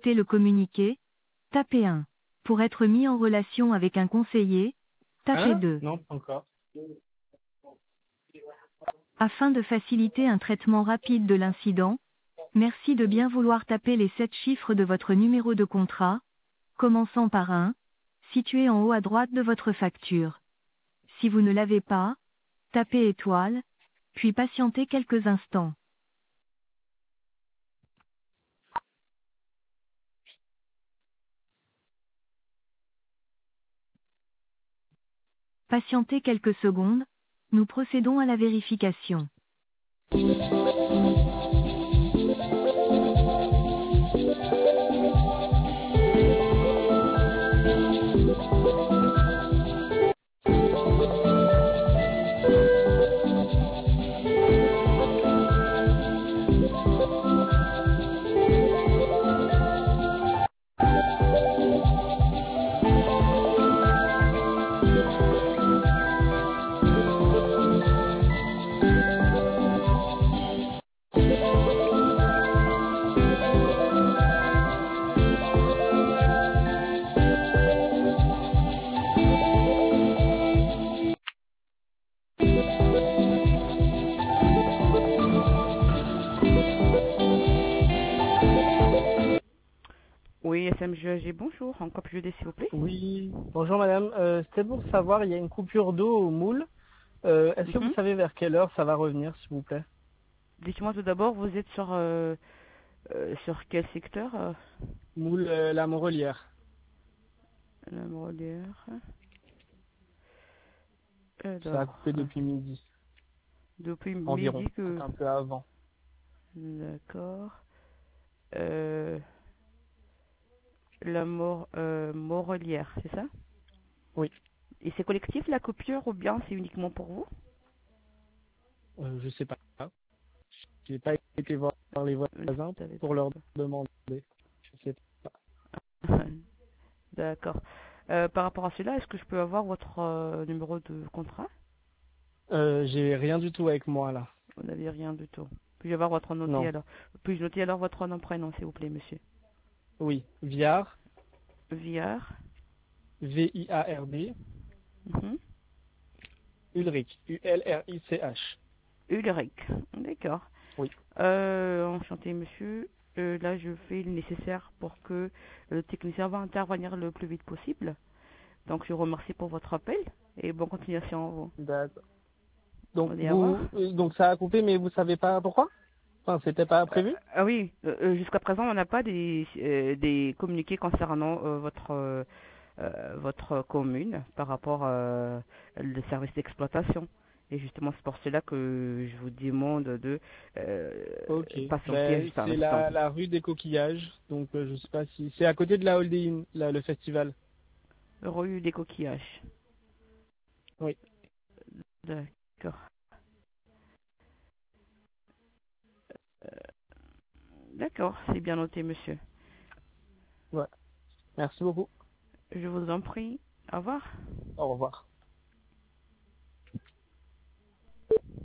souhaitez le communiquer, tapez 1. Pour être mis en relation avec un conseiller, tapez 2. Non, pas encore. Afin de faciliter un traitement rapide de l'incident, merci de bien vouloir taper les 7 chiffres de votre numéro de contrat, commençant par 1, situé en haut à droite de votre facture. Si vous ne l'avez pas, tapez étoile, puis patientez quelques instants. Patientez quelques secondes, nous procédons à la vérification. Oui, SMGAG, bonjour. Encore plus s'il vous plaît. Oui, bonjour madame. C'était pour savoir, il y a une coupure d'eau au moule. Est-ce que vous savez vers quelle heure ça va revenir, s'il vous plaît? Dites-moi tout d'abord, vous êtes sur quel secteur Moule la Morelière. La Morelière. Ça a Alors, coupé depuis midi, depuis environ, midi que... un peu avant. D'accord. La Morelière, c'est ça? Oui, Et c'est collectif la coupure ou bien c'est uniquement pour vous? je sais pas. J'ai pas été voir les voisins Vous savez pour leur pas. demander. Je sais pas. D'accord. Par rapport à cela, est-ce que je peux avoir votre numéro de contrat? J'ai rien du tout avec moi là. Vous n'avez rien du tout. Puis-je avoir votre noté Non. alors? Puis-je noter alors votre nom, prénom, s'il vous plaît, monsieur? Oui, Viard, Viard. Viard, Mhm. Ulrich, Ulrich. Ulrich. D'accord. Oui. Enchanté, monsieur. Là, je fais le nécessaire pour que le technicien va intervenir le plus vite possible. Donc, je vous remercie pour votre appel et bonne continuation à vous. D'accord. Donc Allez, au revoir. donc ça a coupé, mais vous savez pas pourquoi? Enfin, c'était pas prévu? Ah oui, jusqu'à présent, on n'a pas des communiqués concernant votre commune par rapport le service d'exploitation. Et justement, c'est pour cela que je vous demande de Ok. patienter Ben, juste un c'est instant. la rue des Coquillages, donc je sais pas si c'est à côté de la Holding, le festival. Rue des Coquillages. Oui. D'accord. Euh, D'accord, c'est bien noté, monsieur. Ouais. Merci beaucoup. Je vous en prie. Au revoir. Au revoir.